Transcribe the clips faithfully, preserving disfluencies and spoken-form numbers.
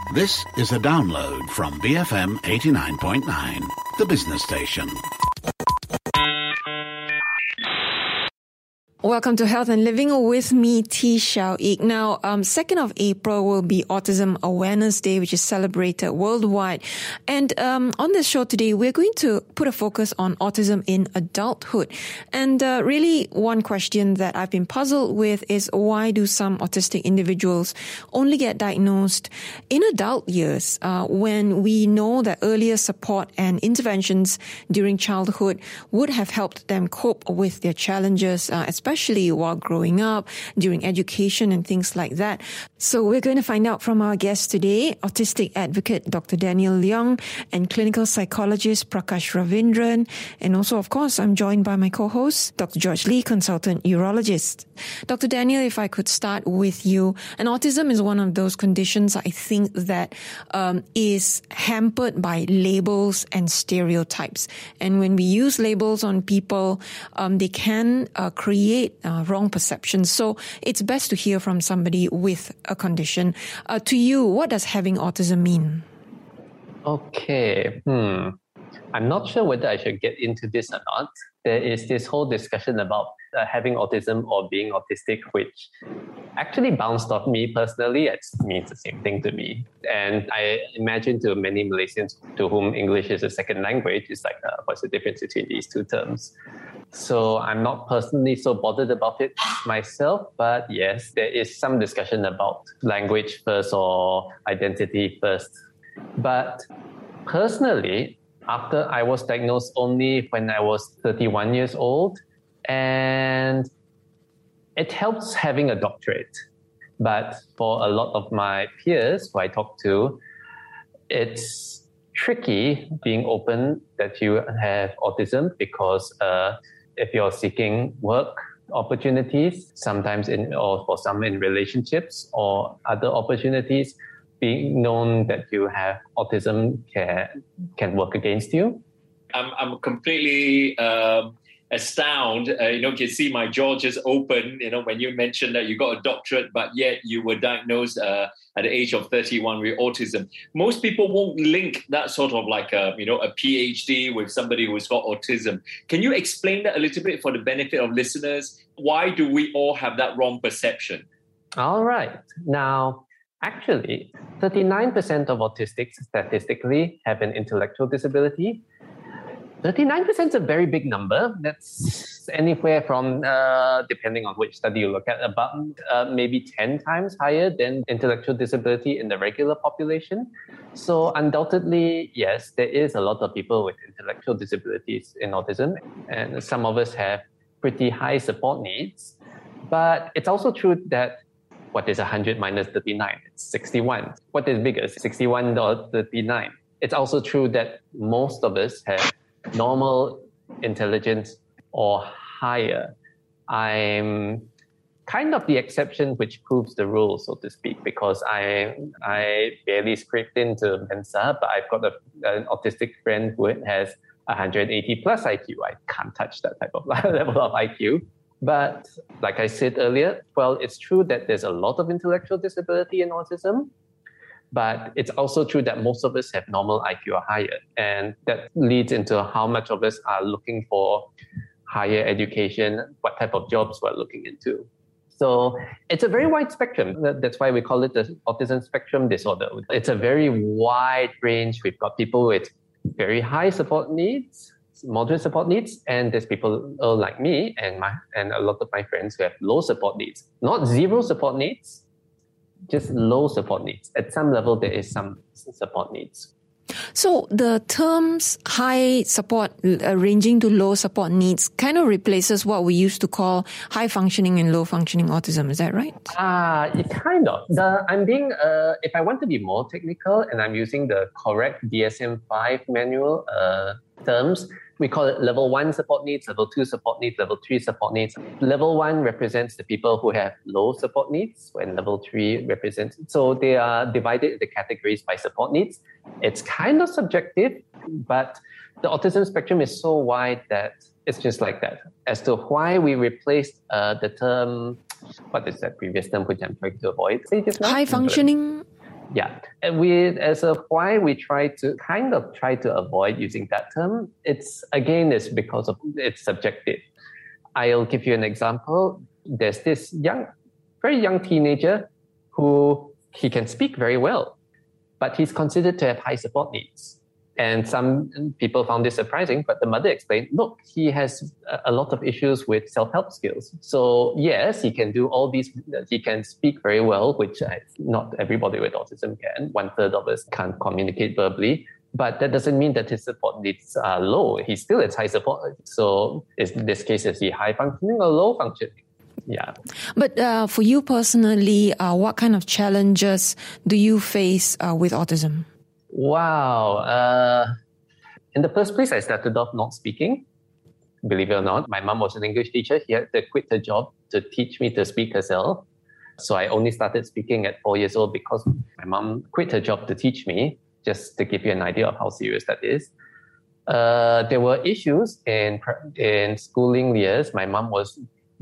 This is a download from B F M eighty-nine point nine, the business station. Welcome to Health and Living with me, T. Xiao Ik. Now, um, second of April will be Autism Awareness Day, which is celebrated worldwide. And um, on this show today, we're going to put a focus on autism in adulthood. And uh, really, one question that I've been puzzled with is why do some autistic individuals only get diagnosed in adult years uh, when we know that earlier support and interventions during childhood would have helped them cope with their challenges, uh, especially especially while growing up, during education and things like that. So we're going to find out from our guest today, autistic advocate Doctor Daniel Leong and clinical psychologist Prakash Ravindran. And also, of course, I'm joined by my co-host, Doctor George Lee, consultant urologist. Doctor Daniel, if I could start with you. And autism is one of those conditions I think that um, is hampered by labels and stereotypes. And when we use labels on people, um, they can uh, create Uh, wrong perceptions. So it's best to hear from somebody with a condition. Uh, to you, what does having autism mean? Okay. Hmm. I'm not sure whether I should get into this or not. There is this whole discussion about uh, having autism or being autistic, which actually bounced off me personally. It means the same thing to me. And I imagine to many Malaysians to whom English is a second language, it's like, uh, what's the difference between these two terms? So I'm not personally so bothered about it myself, but yes, there is some discussion about language first or identity first. But personally, after I was diagnosed only when I was thirty-one years old, and it helps having a doctorate. But for a lot of my peers who I talk to, it's tricky being open that you have autism because uh, if you're seeking work opportunities, sometimes in or for some in relationships or other opportunities, being known that you have autism can can work against you. I'm I'm completely um, astounded. Uh, you know, you can see my jaw just open. You know, when you mentioned that you got a doctorate, but yet you were diagnosed uh, at the age of thirty-one with autism. Most people won't link that sort of like a you know a PhD with somebody who's got autism. Can you explain that a little bit for the benefit of listeners? Why do we all have that wrong perception? All right. Now, actually, thirty-nine percent of autistics statistically have an intellectual disability. thirty-nine percent is a very big number. That's anywhere from, uh, depending on which study you look at, about uh, maybe ten times higher than intellectual disability in the regular population. So undoubtedly, yes, there is a lot of people with intellectual disabilities in autism, and some of us have pretty high support needs. But it's also true that what is one hundred minus thirty-nine? It's sixty-one. What is bigger, sixty-one or thirty-nine? It's also true that most of us have normal intelligence or higher. I'm kind of the exception which proves the rule, so to speak, because I I barely scraped into Mensa, but I've got a, an autistic friend who has one hundred eighty plus I Q. I can't touch that type of level of I Q. But like I said earlier, well, it's true that there's a lot of intellectual disability in autism, but it's also true that most of us have normal I Q or higher. And that leads into how much of us are looking for higher education, what type of jobs we're looking into. So it's a very wide spectrum. That's why we call it the autism spectrum disorder. It's a very wide range. We've got people with very high support needs, moderate support needs, and there's people uh, like me and my and a lot of my friends who have low support needs. Not zero support needs, just low support needs. At some level, there is some support needs. So the terms high support, uh, ranging to low support needs, kind of replaces what we used to call high functioning and low functioning autism. Is that right? Ah, uh, it kind of. The, I'm being, uh, if I want to be more technical, and I'm using the correct D S M five manual uh, terms, we call it level one support needs, level two support needs, level three support needs. Level one represents the people who have low support needs, when level three represents, so they are divided into categories by support needs. It's kind of subjective, but the autism spectrum is so wide that it's just like that. As to why we replaced uh, the term, what is that previous term which I'm trying to avoid? Say just now. High functioning? Yeah, and we, as a why we try to kind of try to avoid using that term. It's again, it's because of it's subjective. I'll give you an example. There's this young, very young teenager who he can speak very well, but he's considered to have high support needs. And some people found this surprising, but the mother explained, look, he has a lot of issues with self-help skills. So yes, he can do all these, he can speak very well, which I, not everybody with autism can. One third of us can't communicate verbally, but that doesn't mean that his support needs are low. He still has high support. So in this case, is he high functioning or low functioning? Yeah. But uh, for you personally, uh, what kind of challenges do you face uh, with autism? Wow. Uh, in the first place, I started off not speaking. Believe it or not, my mom was an English teacher. She had to quit her job to teach me to speak herself. So I only started speaking at four years old because my mom quit her job to teach me, just to give you an idea of how serious that is. Uh, there were issues in, in schooling years. My mom was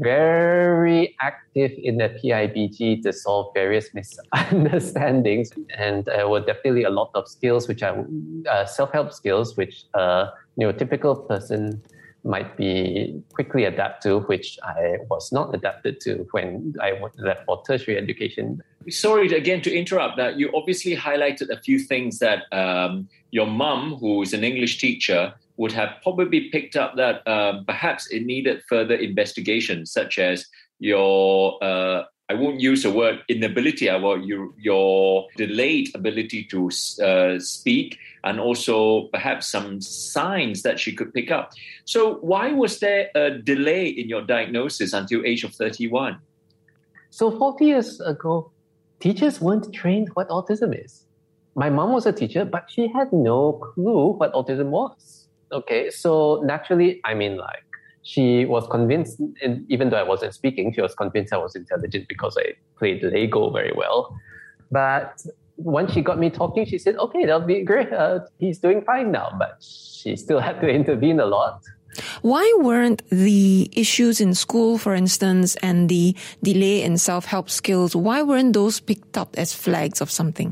very active in the P I B G to solve various misunderstandings. And there were definitely a lot of skills, which are uh, self-help skills, which a neurotypical person might be quickly adapt to, which I was not adapted to when I left for tertiary education. Sorry again to interrupt. That you obviously highlighted a few things that um, your mum, who is an English teacher, would have probably picked up that um, perhaps it needed further investigation, such as your, uh, I won't use the word inability, I will your, your delayed ability to uh, speak, and also perhaps some signs that she could pick up. So why was there a delay in your diagnosis until age of thirty-one? So forty years ago, teachers weren't trained what autism is. My mom was a teacher, but she had no clue what autism was. Okay, so naturally, I mean, like, she was convinced, even though I wasn't speaking, she was convinced I was intelligent because I played Lego very well. But once she got me talking, she said, okay, that'll be great. Uh, he's doing fine now. But she still had to intervene a lot. Why weren't the issues in school, for instance, and the delay in self-help skills, why weren't those picked up as flags of something?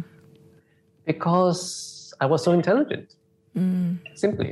Because I was so intelligent. Mm. Simply.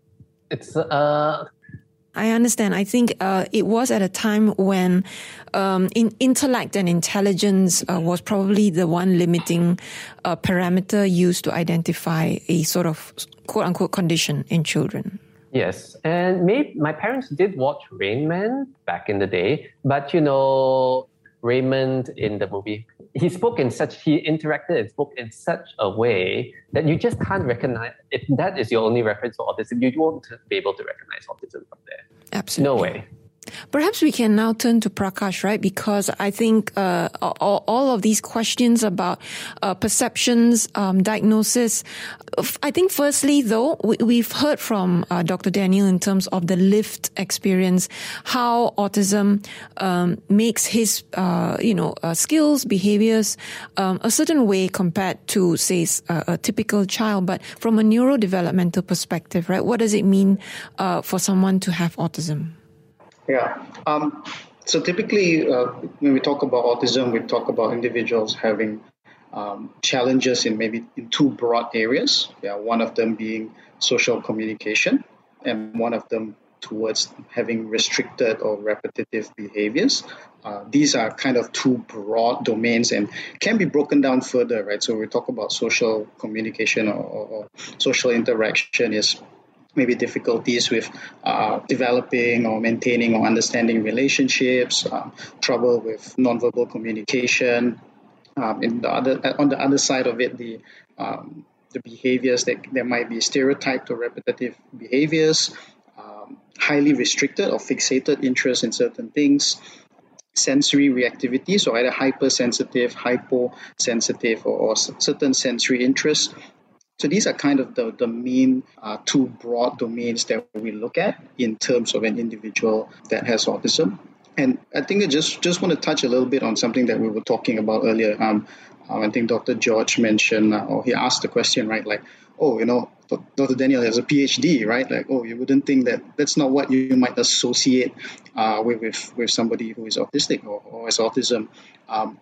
It's uh I understand. I think uh, it was at a time when um, in intellect and intelligence uh, was probably the one limiting uh, parameter used to identify a sort of quote-unquote condition in children. Yes, and maybe my parents did watch Rain Man back in the day, but you know, Raymond in the movie, he spoke in such, he interacted and spoke in such a way that you just can't recognize, if that is your only reference for autism, you won't be able to recognize autism from there. Absolutely. No way. Perhaps we can now turn to Prakash, right? Because I think uh, all, all of these questions about uh, perceptions, um, diagnosis, I think firstly, though, we, we've heard from uh, Doctor Daniel in terms of the lived experience, how autism um, makes his, uh, you know, uh, skills, behaviors um, a certain way compared to, say, a, a typical child. But from a neurodevelopmental perspective, right, what does it mean uh, for someone to have autism? Yeah. Um, so typically, uh, when we talk about autism, we talk about individuals having um, challenges in maybe in two broad areas. Yeah, one of them being social communication, and one of them towards having restricted or repetitive behaviors. Uh, these are kind of two broad domains and can be broken down further, right? So we talk about social communication or, or, or social interaction is maybe difficulties with uh, developing or maintaining or understanding relationships, uh, trouble with nonverbal communication. Um, in the other, on the other side of it, the um, the behaviors that there might be stereotyped or repetitive behaviors, um, highly restricted or fixated interest in certain things, sensory reactivity, so either hypersensitive, hyposensitive, or, or certain sensory interests. So these are kind of the, the main uh, two broad domains that we look at in terms of an individual that has autism. And I think I just, just want to touch a little bit on something that we were talking about earlier. Um, I think Doctor George mentioned, uh, or he asked the question, right, like, oh, you know, Doctor Daniel has a P H D, right? Like, oh, you wouldn't think that that's not what you might associate uh, with, with with somebody who is autistic or, or has autism. Um,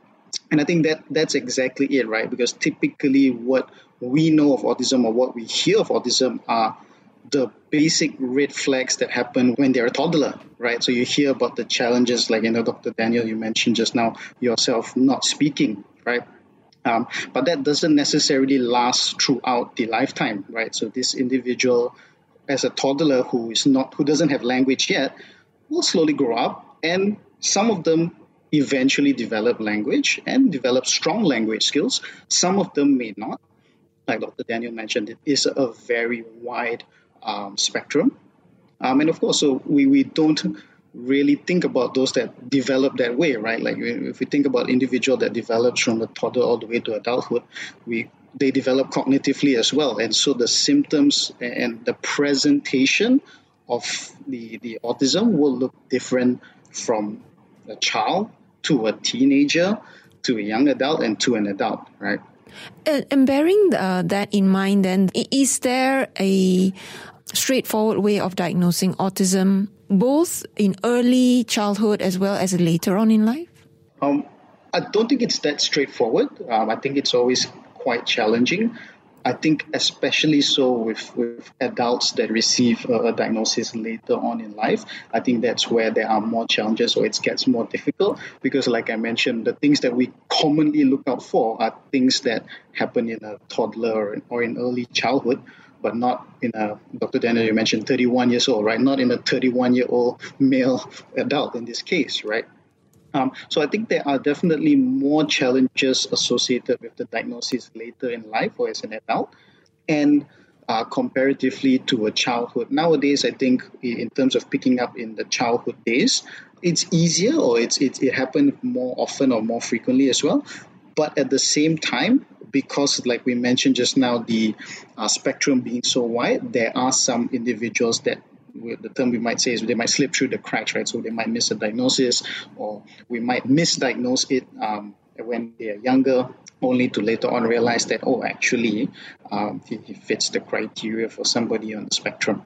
And I think that that's exactly it, right? Because typically what we know of autism or what we hear of autism are the basic red flags that happen when they're a toddler, right? So you hear about the challenges, like, you know, Doctor Daniel, you mentioned just now yourself not speaking, right? Um, but that doesn't necessarily last throughout the lifetime, right? So this individual, as a toddler who is not, who doesn't have language yet, will slowly grow up, and some of them eventually develop language and develop strong language skills. Some of them may not. Like Doctor Daniel mentioned, it is a very wide um, spectrum. Um, and of course, so we, we don't really think about those that develop that way, right? Like if we think about individual that develops from a toddler all the way to adulthood, we they develop cognitively as well. And so the symptoms and the presentation of the, the autism will look different from a child to a teenager to a young adult and to an adult, right? And, and bearing uh, that in mind, then, is there a straightforward way of diagnosing autism, both in early childhood as well as later on in life? Um, I don't think it's that straightforward. Um, I think it's always quite challenging. I think especially so with, with adults that receive a, a diagnosis later on in life. I think that's where there are more challenges, or it gets more difficult, because like I mentioned, the things that we commonly look out for are things that happen in a toddler or, or in early childhood, but not in a, Doctor Daniel, you mentioned thirty-one years old, right? Not in a thirty-one-year-old male adult in this case, right? Um, so I think there are definitely more challenges associated with the diagnosis later in life or as an adult, and uh, comparatively to a childhood. Nowadays, I think in terms of picking up in the childhood days, it's easier, or it's, it, it happens more often or more frequently as well. But at the same time, because like we mentioned just now, the uh, spectrum being so wide, there are some individuals that, the term we might say is they might slip through the cracks, right? So they might miss a diagnosis, or we might misdiagnose it um, when they are younger, only to later on realize that, oh, actually, um, he, he fits the criteria for somebody on the spectrum.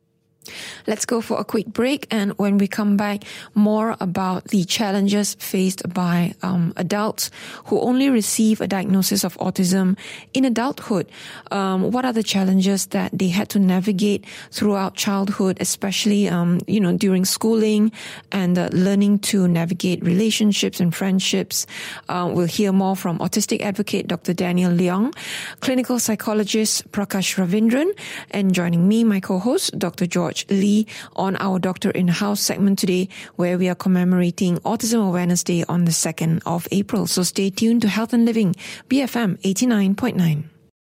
Let's go for a quick break, and when we come back, more about the challenges faced by um, adults who only receive a diagnosis of autism in adulthood. Um, what are the challenges that they had to navigate throughout childhood, especially um, you know during schooling and uh, learning to navigate relationships and friendships? Uh, we'll hear more from autistic advocate Doctor Daniel Leong, clinical psychologist Prakash Ravindran, and joining me, my co-host, Doctor George Lee, on our Doctor In-House segment today, where we are commemorating Autism Awareness Day on the second of April. So stay tuned to Health and Living, B F M eighty-nine point nine.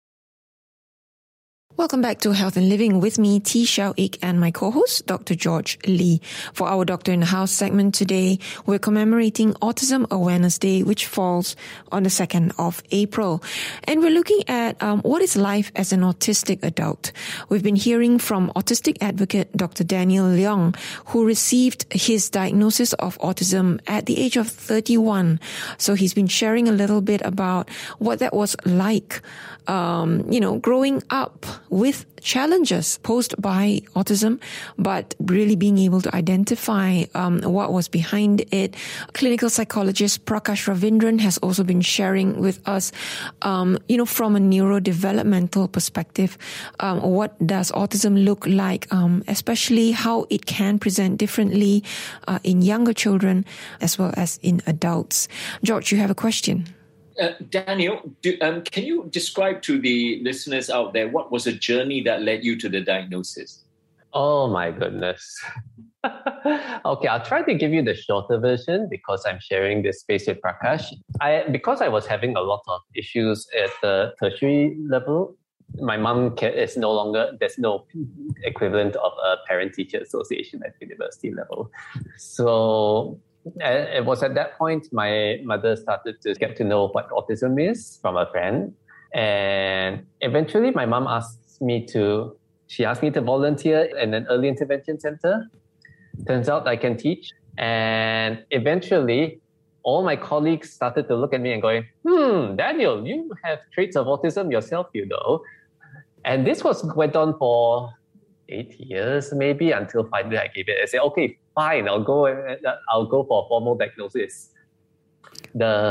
Welcome back to Health and Living with me, T. Xiao Ik, and my co-host, Doctor George Lee. For our Doctor in the House segment today, we're commemorating Autism Awareness Day, which falls on the second of April. And we're looking at um, what is life as an autistic adult. We've been hearing from autistic advocate Doctor Daniel Leong, who received his diagnosis of autism at the age of thirty-one. So he's been sharing a little bit about what that was like, um, you know, growing up with challenges posed by autism, but really being able to identify um, what was behind it. Clinical psychologist Prakash Ravindran has also been sharing with us, um, you know, from a neurodevelopmental perspective, um, what does autism look like, um, especially how it can present differently uh, in younger children as well as in adults. George, you have a question? Uh, Daniel, do, um, can you describe to the listeners out there what was a journey that led you to the diagnosis? Oh my goodness. Okay, I'll try to give you the shorter version because I'm sharing this space with Prakash. I because I was having a lot of issues at the tertiary level. My mom is no longer, there's no equivalent of a parent-teacher association at university level. So it was at that point my mother started to get to know what autism is from a friend. And eventually my mom asked me to, she asked me to volunteer in an early intervention center. Turns out I can teach. And eventually all my colleagues started to look at me and going, hmm, Daniel, you have traits of autism yourself, you know. And this was went on for eight years maybe until finally I gave it. I said, okay, fine, I'll go. I'll go for a formal diagnosis. The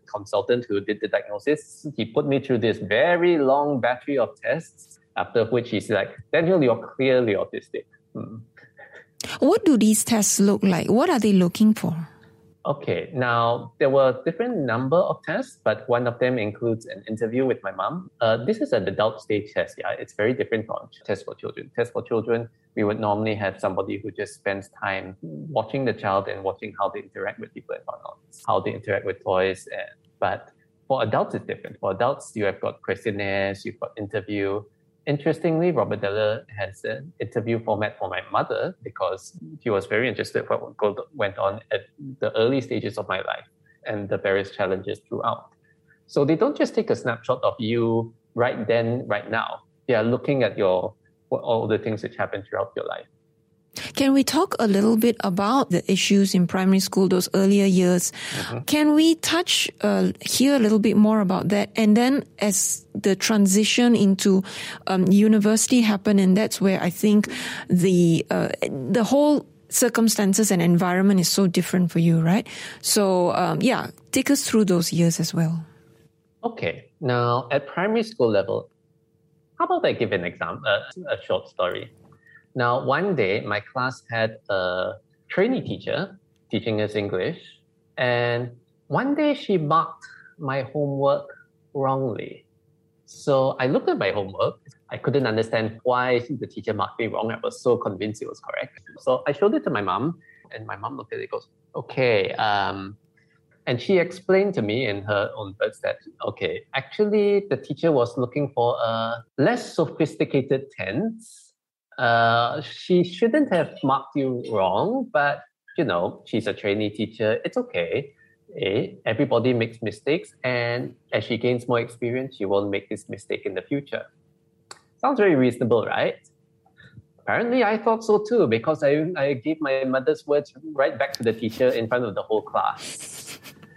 consultant who did the diagnosis, he put me through this very long battery of tests, after which he's like, Daniel, you're clearly autistic. Hmm. What do these tests look like? What are they looking for? Okay, now there were a different number of tests, but one of them includes an interview with my mom. Uh, this is an adult stage test, yeah. It's very different from test for children. Test for children, we would normally have somebody who just spends time watching the child and watching how they interact with people and whatnot, how they interact with toys. And, but for adults, it's different. For adults, you have got questionnaires, you've got interview. Interestingly, Robert Deller has an interview format for my mother because he was very interested in what went on at the early stages of my life and the various challenges throughout. So they don't just take a snapshot of you right then, right now. They are looking at your all the things which happen throughout your life. Can we talk a little bit about the issues in primary school, those earlier years? Mm-hmm. Can we touch, uh, hear a little bit more about that? And then as the transition into um, university happened, and that's where I think the uh, the whole circumstances and environment is so different for you, right? So, um, yeah, take us through those years as well. Okay. Now, at primary school level, how about I give an example, uh, a short story? Now, one day, my class had a trainee teacher teaching us English, and one day she marked my homework wrongly. So I looked at my homework. I couldn't understand why the teacher marked me wrong. I was so convinced it was correct. So I showed it to my mom, and my mom looked at it and goes, okay. Um, and she explained to me in her own words that, okay, actually, the teacher was looking for a less sophisticated tense. Uh, she shouldn't have marked you wrong, but, you know, she's a trainee teacher. It's okay. Eh? Everybody makes mistakes, and as she gains more experience, she won't make this mistake in the future. Sounds very reasonable, right? Apparently, I thought so too, because I, I gave my mother's words right back to the teacher in front of the whole class.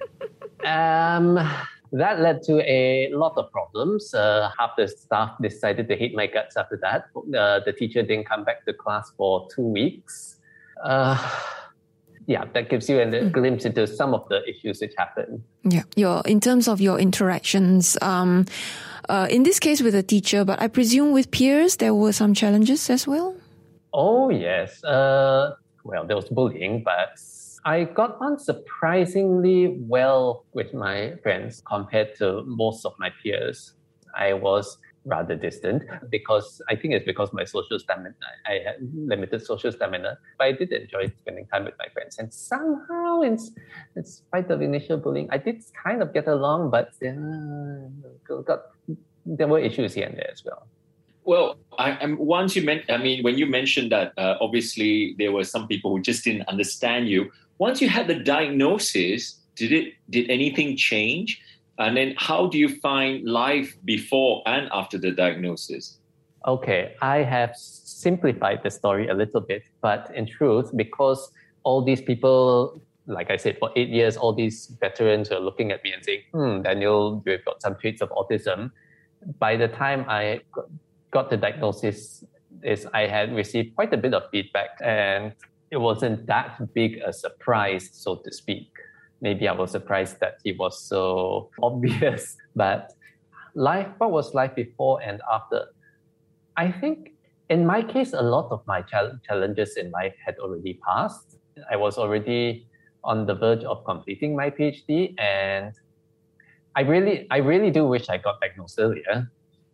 um... That led to a lot of problems. Uh, half the staff decided to hate my guts after that. Uh, the teacher didn't come back to class for two weeks. Uh, yeah, that gives you a mm. glimpse into some of the issues which happened. Yeah, your in terms of your interactions, um, uh, in this case with a teacher, but I presume with peers, there were some challenges as well? Oh, yes. Uh, well, there was bullying, but I got on surprisingly well with my friends compared to most of my peers. I was rather distant because I think it's because my social stamina, I had limited social stamina, but I did enjoy spending time with my friends. And somehow, in, in spite of initial bullying, I did kind of get along, but uh, got, there were issues here and there as well. Well, I, I'm, once you meant, I mean, when you mentioned that, uh, obviously there were some people who just didn't understand you. Once you had the diagnosis, did it did anything change? And then how do you find life before and after the diagnosis? Okay, I have simplified the story a little bit, but in truth, because all these people, like I said, for eight years, all these veterans are looking at me and saying, hmm, Daniel, you've got some traits of autism. By the time I got the diagnosis, is I had received quite a bit of feedback, and it wasn't that big a surprise, so to speak. Maybe I was surprised that it was so obvious. But life, what was life before and after? I think in my case, a lot of my challenges in life had already passed. I was already on the verge of completing my PhD, and I really, I really do wish I got diagnosed earlier.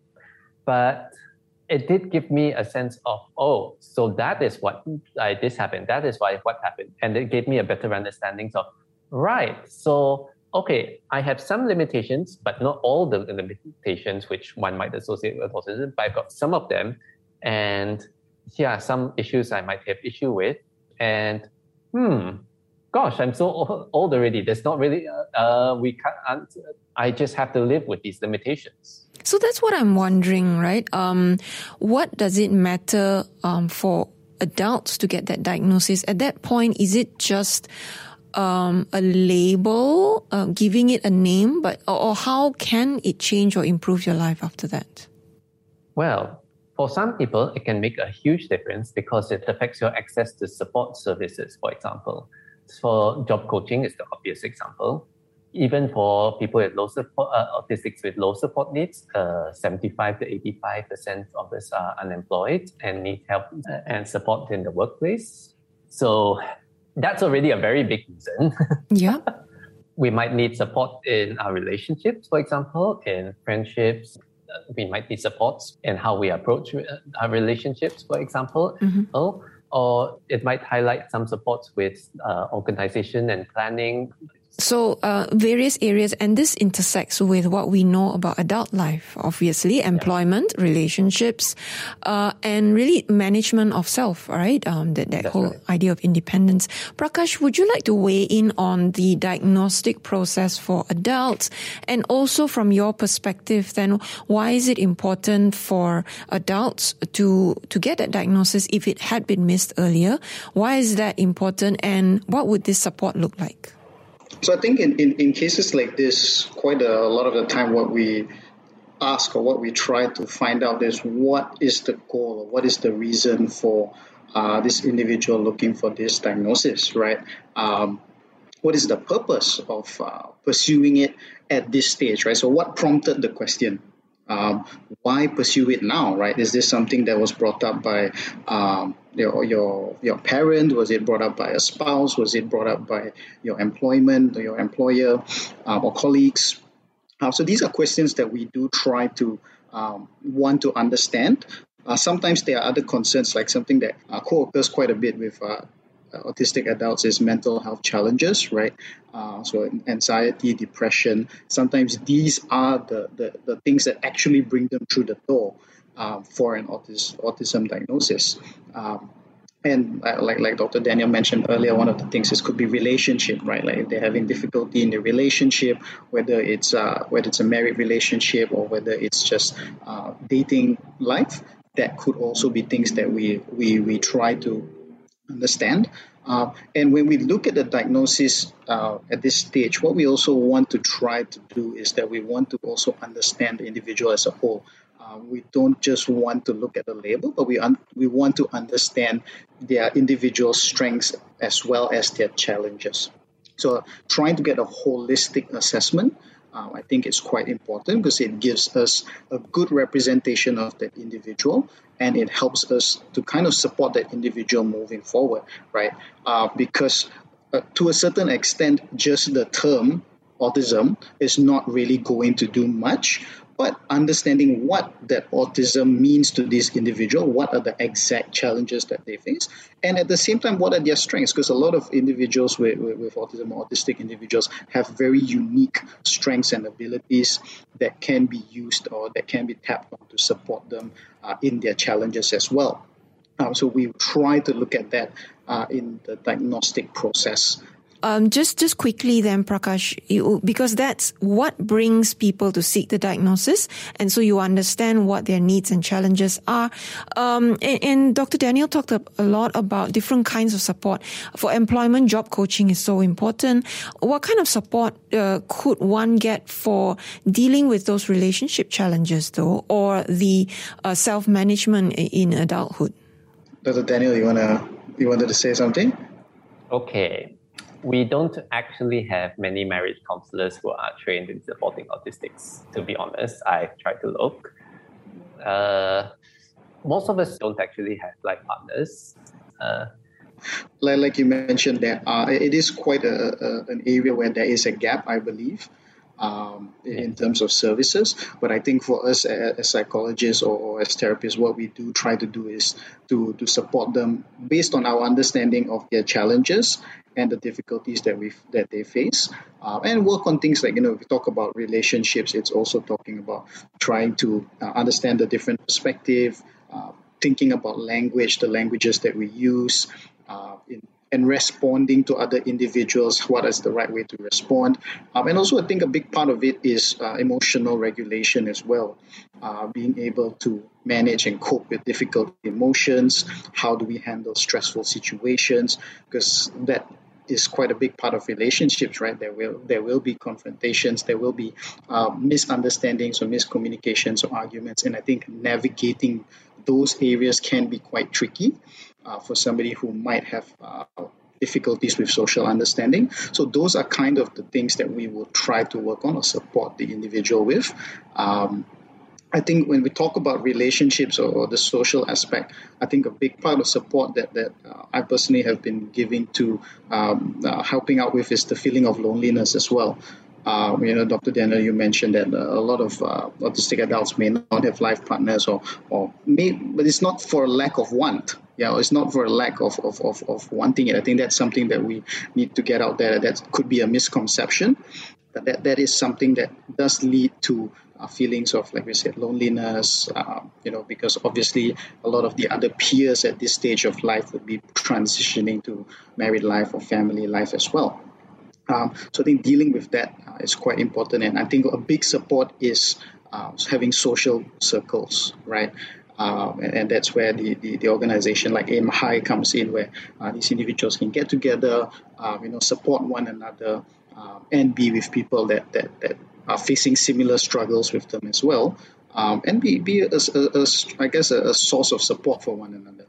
But it did give me a sense of, oh, so that is what I, this happened. That is why what happened. And it gave me a better understanding of, right, so, okay, I have some limitations, but not all the limitations which one might associate with autism, but I've got some of them. And yeah, some issues I might have issue with. And, hmm, gosh, I'm so old already. There's not really, uh, uh, we can't, I just have to live with these limitations. So that's what I'm wondering, right? Um, what does it matter um, for adults to get that diagnosis? At that point, is it just um, a label, uh, giving it a name, but or, or how can it change or improve your life after that? Well, for some people, it can make a huge difference because it affects your access to support services, for example. For job coaching is the obvious example. even for people with low support, uh, autistics with low support needs, uh, seventy-five to eighty-five percent of us are unemployed and need help and support in the workplace. So that's already a very big reason. Yeah. We might need support in our relationships, for example, in friendships. We might need support in how we approach our relationships, for example. Mm-hmm. Oh, or it might highlight some support with uh, organization and planning. So uh, various areas, and this intersects with what we know about adult life, obviously, employment, yeah. relationships, uh, and really management of self, right? Um, that, that whole right. idea of independence. Prakash, would you like to weigh in on the diagnostic process for adults? And also from your perspective, then, why is it important for adults to, to get that diagnosis if it had been missed earlier? Why is that important, and what would this support look like? So I think in, in, in cases like this, quite a, a lot of the time what we ask or what we try to find out is what is the goal or what is the reason for uh, this individual looking for this diagnosis, right? Um, what is the purpose of uh, pursuing it at this stage, right? So what prompted the question? Um, why pursue it now, right? Is this something that was brought up by um, your, your your parent? Was it brought up by a spouse? Was it brought up by your employment or your employer um, or colleagues? Uh, so these are questions that we do try to um, want to understand. Uh, sometimes there are other concerns, like something that uh, co-occurs quite a bit with uh, autistic adults is mental health challenges, right? Uh, so anxiety, depression, sometimes these are the, the, the things that actually bring them through the door uh, for an autis- autism diagnosis. Um, and uh, like like Doctor Daniel mentioned earlier, one of the things is could be relationship, right? Like if they're having difficulty in the relationship, whether it's uh, whether it's a married relationship or whether it's just uh, dating life, that could also be things that we we we try to understand. Uh, and when we look at the diagnosis uh, at this stage, what we also want to try to do is that we want to also understand the individual as a whole. Uh, we don't just want to look at the label, but we un- we want to understand their individual strengths as well as their challenges. So trying to get a holistic assessment, Uh, I think it's quite important because it gives us a good representation of that individual and it helps us to kind of support that individual moving forward, right? Uh, because uh, to a certain extent, just the term autism is not really going to do much, but understanding what that autism means to this individual, what are the exact challenges that they face, and at the same time, what are their strengths? Because a lot of individuals with, with, with autism or autistic individuals have very unique strengths and abilities that can be used or that can be tapped on to support them uh, in their challenges as well. Um, so we try to look at that uh, in the diagnostic process. Um, just, just quickly then, Prakash, you, because that's what brings people to seek the diagnosis. And so you understand what their needs and challenges are. Um, and, and Doctor Daniel talked a lot about different kinds of support. For employment, job coaching is so important. What kind of support uh, could one get for dealing with those relationship challenges, though, or the uh, self-management in adulthood? Doctor Daniel, you wanna you wanted to say something? Okay. We don't actually have many marriage counselors who are trained in supporting autistics, to be honest. I tried to look. Uh, most of us don't actually have life partners. Uh, like, like you mentioned, there are, it is quite a, a, an area where there is a gap, I believe, um, in terms of services. But I think for us as, as psychologists or, or as therapists, what we do try to do is to, to support them based on our understanding of their challenges and the difficulties that we that they face, uh, and work on things like, you know, if we talk about relationships, it's also talking about trying to uh, understand the different perspective, uh, thinking about language, the languages that we use, uh, in, and responding to other individuals, what is the right way to respond. Um, and also I think a big part of it is uh, emotional regulation as well, uh, being able to manage and cope with difficult emotions. How do we handle stressful situations? Because that is quite a big part of relationships, right? There will there will be confrontations, there will be uh, misunderstandings or miscommunications or arguments, and I think navigating those areas can be quite tricky uh, for somebody who might have uh, difficulties with social understanding. So those are kind of the things that we will try to work on or support the individual with. Um, I think when we talk about relationships or, or the social aspect, I think a big part of support that, that uh, I personally have been giving to um, uh, helping out with is the feeling of loneliness as well. Uh, you know, Doctor Daniel, you mentioned that uh, a lot of uh, autistic adults may not have life partners, or, or may, but it's not for a lack of want. Yeah, it's not for a lack of, of, of, of wanting it. I think that's something that we need to get out there. That could be a misconception, but that, that is something that does lead to uh, feelings of, like we said, loneliness, uh, you know, because obviously a lot of the other peers at this stage of life would be transitioning to married life or family life as well. Um, so I think dealing with that uh, is quite important, and I think a big support is uh, having social circles, right? Um, and, and that's where the, the, the organization like Aim High comes in, where uh, these individuals can get together, uh, you know, support one another, uh, and be with people that, that, that are facing similar struggles with them as well, um, and be, be a, a, a, I guess, a, a source of support for one another.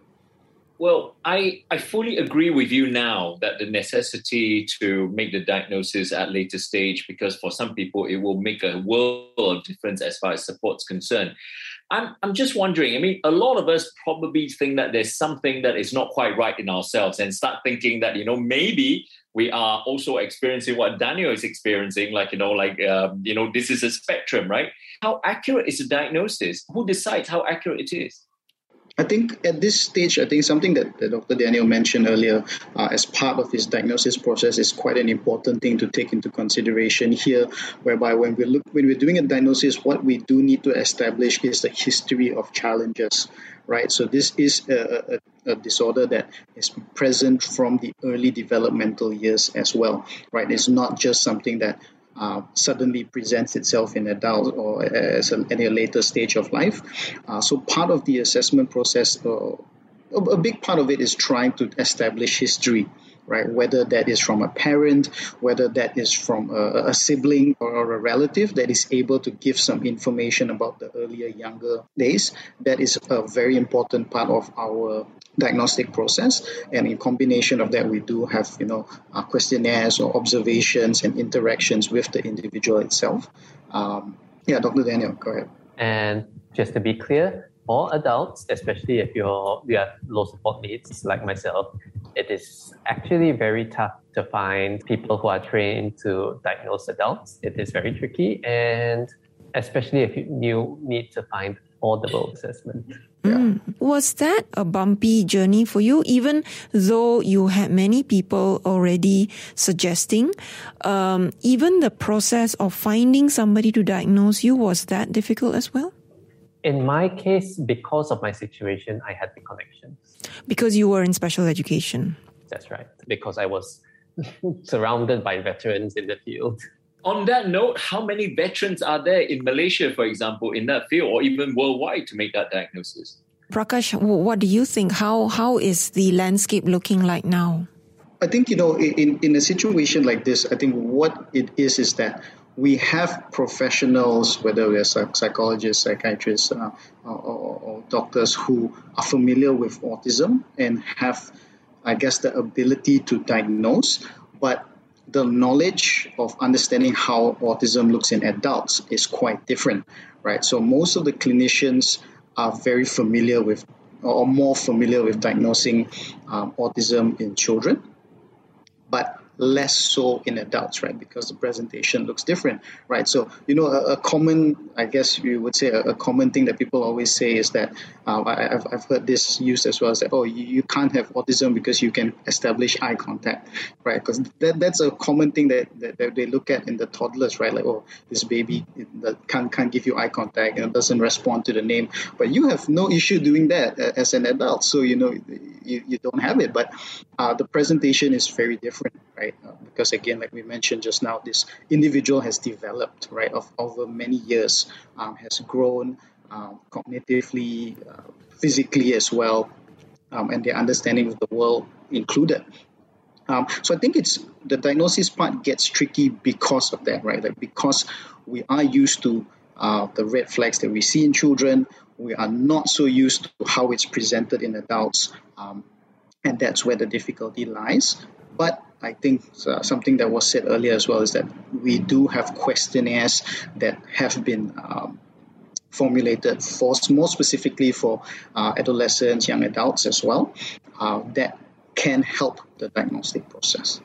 Well, I, I fully agree with you now that the necessity to make the diagnosis at later stage, because for some people it will make a world of difference as far as support's concerned. I'm I'm just wondering, I mean, a lot of us probably think that there's something that is not quite right in ourselves and start thinking that, you know, maybe we are also experiencing what Daniel is experiencing, like, you know, like, um, you know, this is a spectrum, right? How accurate is the diagnosis? Who decides how accurate it is? I think at this stage, I think something that, that Doctor Daniel mentioned earlier uh, as part of his diagnosis process is quite an important thing to take into consideration here, whereby when we look when we're doing a diagnosis, what we do need to establish is the history of challenges, right? So this is a, a, a disorder that is present from the early developmental years as well, right? It's not just something that Uh, suddenly presents itself in adult or as a, at a later stage of life. Uh, so part of the assessment process, uh, a, a big part of it is trying to establish history, right? Whether that is from a parent, whether that is from a, a sibling or a relative that is able to give some information about the earlier, younger days. That is a very important part of our diagnostic process, and in combination of that, we do have, you know, uh, questionnaires or observations and interactions with the individual itself. Um, yeah, Doctor Daniel, go ahead. And just to be clear, for adults, especially if you're you have low support needs like myself, it is actually very tough to find people who are trained to diagnose adults. It is very tricky, and especially if you, you need to find affordable assessment. Yeah. Mm. Was that a bumpy journey for you, even though you had many people already suggesting? Um, even the process of finding somebody to diagnose you, was that difficult as well? In my case, because of my situation, I had the connections. Because you were in special education. That's right. Because I was surrounded by veterans in the field. On that note, how many veterans are there in Malaysia, for example, in that field, or even worldwide to make that diagnosis? Prakash, what do you think? How how is the landscape looking like now? I think, you know, in, in a situation like this, I think what it is is that we have professionals, whether we're psychologists, psychiatrists, uh, or, or doctors who are familiar with autism and have, I guess, the ability to diagnose, but the knowledge of understanding how autism looks in adults is quite different, right? So most of the clinicians are very familiar with, or more familiar with diagnosing um, autism in children, but less so in adults, right? Because the presentation looks different, right? So, you know, a, a common, I guess you would say, a, a common thing that people always say is that, um, I, I've, I've heard this used as well, is that, oh, you, you can't have autism because you can establish eye contact, right? Because that, that's a common thing that, that, that they look at in the toddlers, right? Like, oh, this baby that can't, can't give you eye contact and doesn't respond to the name. But you have no issue doing that as an adult. So, you know, you, you don't have it. But uh, the presentation is very different, right? Uh, because again, like we mentioned just now, this individual has developed, right, of, over many years, um, has grown uh, cognitively, uh, physically as well, um, and their understanding of the world included. Um, so I think it's the diagnosis part gets tricky because of that, right? Like because we are used to uh, the red flags that we see in children, we are not so used to how it's presented in adults. Um, And that's where the difficulty lies. But I think uh, something that was said earlier as well is that we do have questionnaires that have been um, formulated for more specifically for uh, adolescents, young adults as well, uh, that can help the diagnostic process.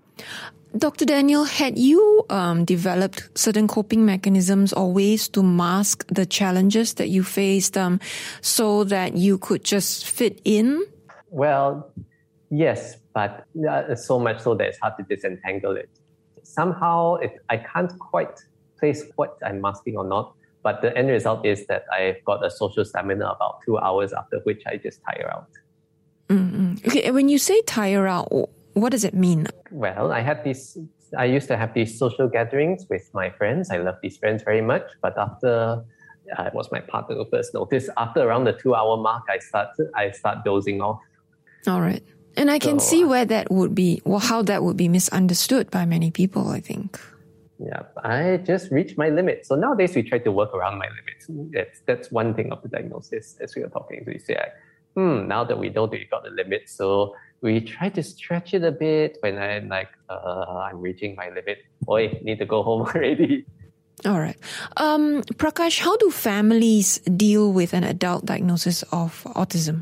Doctor Daniel, had you um, developed certain coping mechanisms or ways to mask the challenges that you faced um, so that you could just fit in? Well, yes, but uh, so much so that it's hard to disentangle it. Somehow, it, I can't quite place what I'm masking or not, but the end result is that I've got a social stamina about two hours after which I just tire out. Mm-hmm. Okay, when you say tire out, what does it mean? Well, I had these. I used to have these social gatherings with my friends. I love these friends very much. But after, uh, it was my partner who first noticed. After around the two-hour mark, I start. I start dozing off. All right, and I can so, see where that would be, well, how that would be misunderstood by many people, I think. Yeah, I just reached my limit. So nowadays we try to work around my limits. That's that's one thing of the diagnosis. As we were talking, so we say, hmm, now that we know that we got the limit, so we try to stretch it a bit. When I'm like, uh, I'm reaching my limit. Oi, need to go home already. All right. Um, Prakash, how do families deal with an adult diagnosis of autism?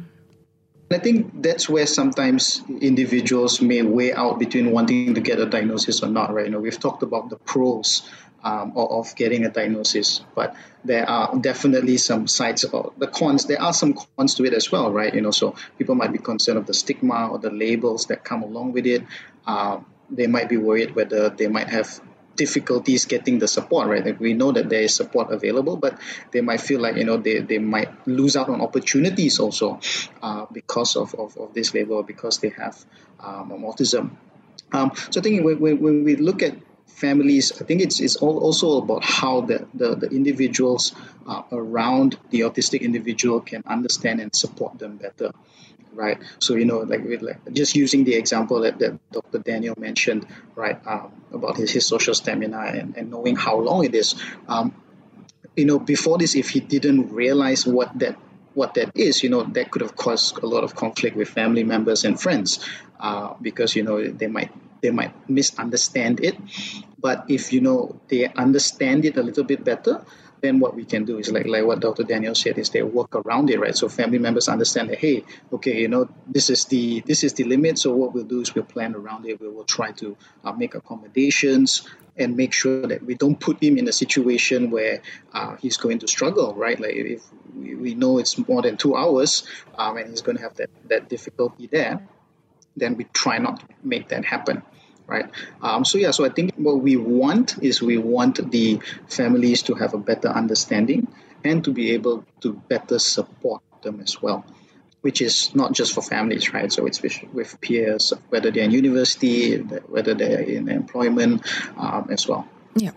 I think that's where sometimes individuals may weigh out between wanting to get a diagnosis or not, right? You know, we've talked about the pros um, of, of getting a diagnosis, but there are definitely some sides about the cons. There are some cons to it as well, right? You know, so people might be concerned of the stigma or the labels that come along with it. Uh, they might be worried whether they might have difficulties getting the support, right? Like we know that there is support available, but they might feel like, you know, they, they might lose out on opportunities also uh, because of, of, of this label, because they have um, autism. Um, so I think when, when, when we look at families, I think it's it's all also about how the, the, the individuals uh, around the autistic individual can understand and support them better. Right. So, you know, like, with, like just using the example that, that Doctor Daniel mentioned, right, um, about his, his social stamina and, and knowing how long it is. Um, you know, before this, if he didn't realize what that what that is, you know, that could have caused a lot of conflict with family members and friends uh, because, you know, they might they might misunderstand it. But if, you know, they understand it a little bit better, then what we can do is like like what Doctor Daniel said, is they work around it, right? So family members understand that, hey, okay, you know, this is the this is the limit. So what we'll do is we'll plan around it. We will try to uh, make accommodations and make sure that we don't put him in a situation where uh, he's going to struggle, right? Like if we, we know it's more than two hours um, and he's going to have that that difficulty there, then we try not to make that happen. Right. Um, so, yeah, so I think what we want is we want the families to have a better understanding and to be able to better support them as well, which is not just for families, right? So it's with, with peers, whether they're in university, whether they're in employment um, as well. Yeah.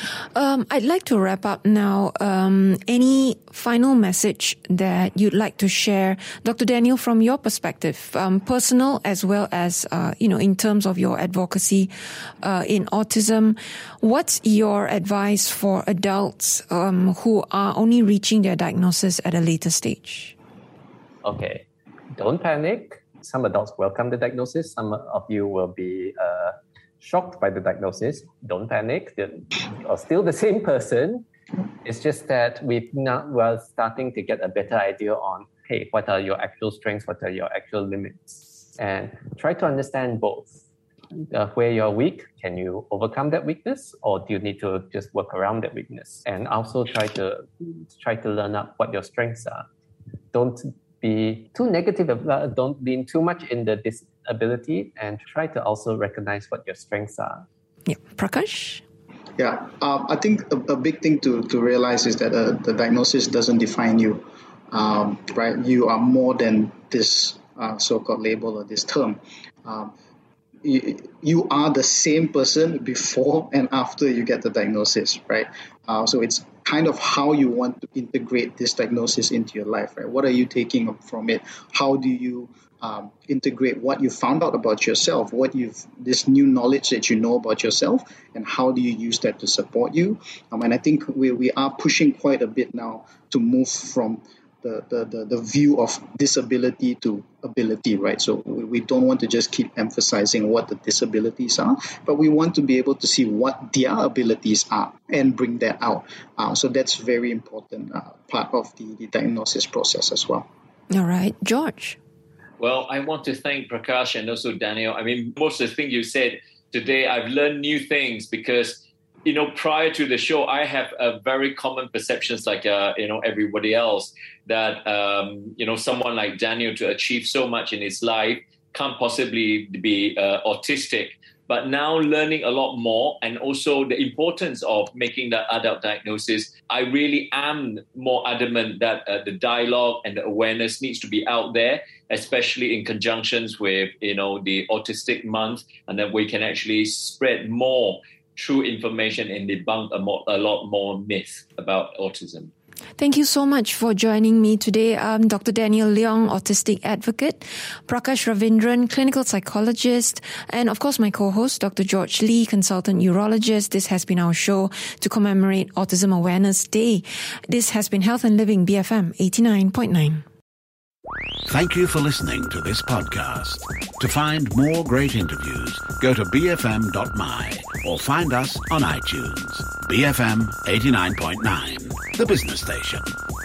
Um, I'd like to wrap up now. Um, any final message that you'd like to share, Doctor Daniel, from your perspective, um, personal as well as, uh, you know, in terms of your advocacy uh, in autism? What's your advice for adults um, who are only reaching their diagnosis at a later stage? Okay. Don't panic. Some adults welcome the diagnosis. Some of you will be uh, shocked by the diagnosis. Don't panic. You're still the same person. It's just that we've now, we're starting to get a better idea on, hey, what are your actual strengths? What are your actual limits? And try to understand both. Uh, where you're weak, can you overcome that weakness, or do you need to just work around that weakness? And also try to try to learn up what your strengths are. Don't be too negative. Uh, don't lean too much in the disability, and try to also recognize what your strengths are. Yeah, Prakash. Yeah, um, I think a, a big thing to, to realize is that uh, the diagnosis doesn't define you, um, right? You are more than this uh, so-called label or this term. Um, you, you are the same person before and after you get the diagnosis, right? Uh, so it's kind of how you want to integrate this diagnosis into your life, right? What are you taking from it? How do you um, integrate what you found out about yourself, what you've, this new knowledge that you know about yourself, and how do you use that to support you? Um, and I think we, we are pushing quite a bit now to move from the, the, the, the view of disability to ability, right? So we, we don't want to just keep emphasizing what the disabilities are, but we want to be able to see what their abilities are and bring that out. Uh, so that's very important uh, part of the, the diagnosis process as well. All right. George? Well, I want to thank Prakash and also Daniel. I mean, most of the things you said today, I've learned new things because, you know, prior to the show, I have a very common perceptions like, uh, you know, everybody else that, um, you know, someone like Daniel to achieve so much in his life can't possibly be uh, autistic. But now learning a lot more and also the importance of making the adult diagnosis, I really am more adamant that uh, the dialogue and the awareness needs to be out there, especially in conjunctions with, you know, the Autistic Month, and that we can actually spread more true information and debunk a, more, a lot more myths about autism. Thank you so much for joining me today. I'm Doctor Daniel Leong, autistic advocate, Prakash Ravindran, clinical psychologist, and of course my co-host, Doctor George Lee, consultant urologist. This has been our show to commemorate Autism Awareness Day. This has been Health and Living, B F M eighty-nine point nine. Thank you for listening to this podcast. To find more great interviews, go to b f m dot m y or find us on iTunes. B F M eighty-nine point nine, the business station.